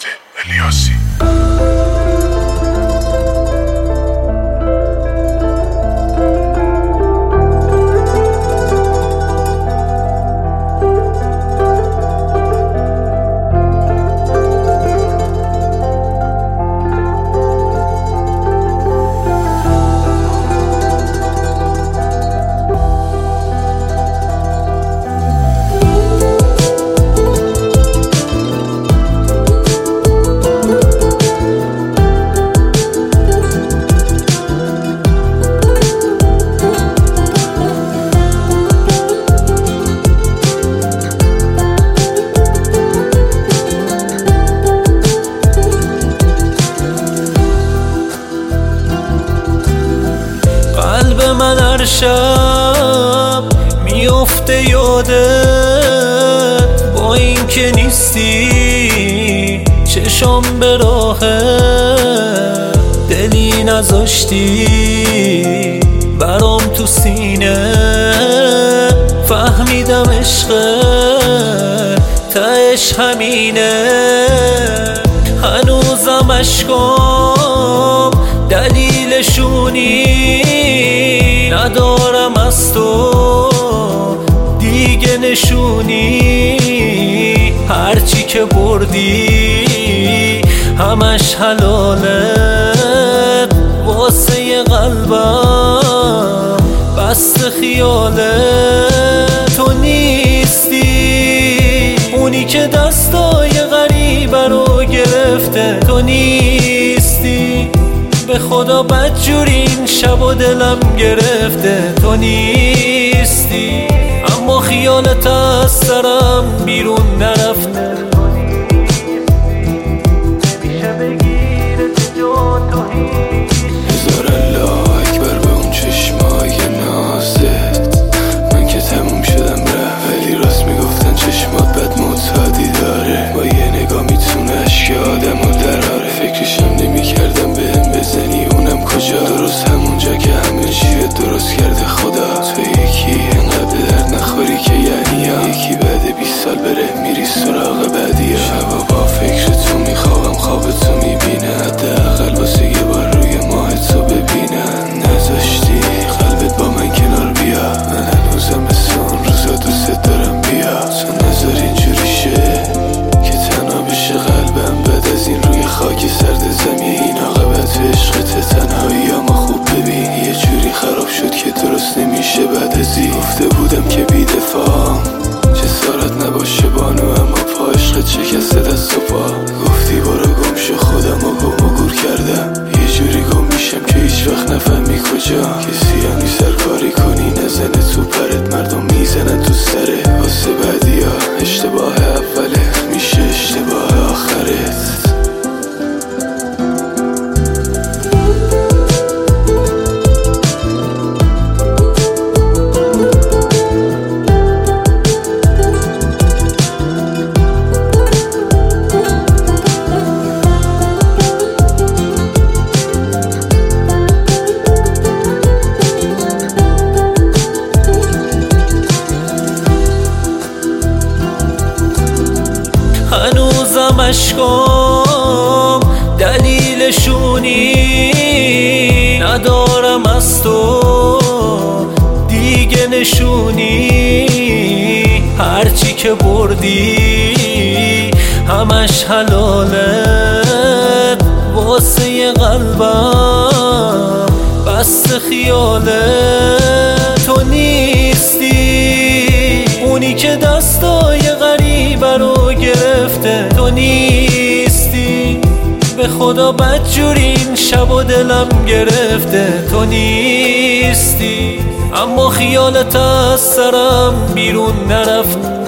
فرهاد الیاسی. من هر شب میفته یادت، با این که نیستی چشم به راه دلی نذاشتی برام تو سینه. فهمیدم عشق تهش همینه، هنوزم عشقام دلیلشونی ندارم از تو دیگه نشونی. هرچی که بردی همش حلالت، واسه قلبم بست خیالت. تو نیستی اونی که دستای غریبه رو گرفته، تو نیستی به خدا بدجوری این شب و دلم گرفته. تو نیستی اما خیالت از سرم بیرون نرفته. تو نیستی نمیشه بگیره جا تو هیچ. هزار الله اکبر به اون چشمای نازت، من که تموم شدم رفت، ولی راست میگفتن چشمات بد معتادی داره، با یه نگاه میتونه اشک آدمو دراره. فکرشم نمیکردم بهم بزنی اونم کجا، درست همونجا که همه چیه درست کرده خدا. تو یکی انقدر به درد نخوری که یعنی یکی بعد 20 سال بره میری سراغ بعدی. شبا با فکر تو میخوابم خواب تو میبینه، حداقل واسه یه بار روی ماه تو ببینم. نذاشتی قلبت با من کنار بیا، من هنوزم مثل اون روزا دوست دارم بیا. تو نذار اینجوری شه که تنها بشه قلبم بعد از این روی خاک سرد زمین. عاقبت عشقت تنهایی اما خوب ببین، یه جوری خراب شد که درست نمیشه بعد از این. گفته بودم که بی دفاعم جسارت نباشه بانو، اما پا عشقت شکسته دست و پا. گفتی برو گم شو خودم و گم و گور کردم، یه جوری گم میشم که هیچ وقت نفهمی کجا. کسی هم نیست هر کاری کنی نزنه تو پرت، مردم میزنن تو سره واسه بعدیا. اشتباه اوله میشه اشتباه آخرت. هنوزم عشقام دلیلشونی ندارم از تو دیگه نشونی. هرچی که بردی همش حلالت، واسه قلبم بست خیالت. تو نیستی اونی که دستای غریبه رو گرفته، تو نیستی به خدا بدجوری این شب و دلم گرفته. تو نیستی اما خیالت از سرم بیرون نرفته.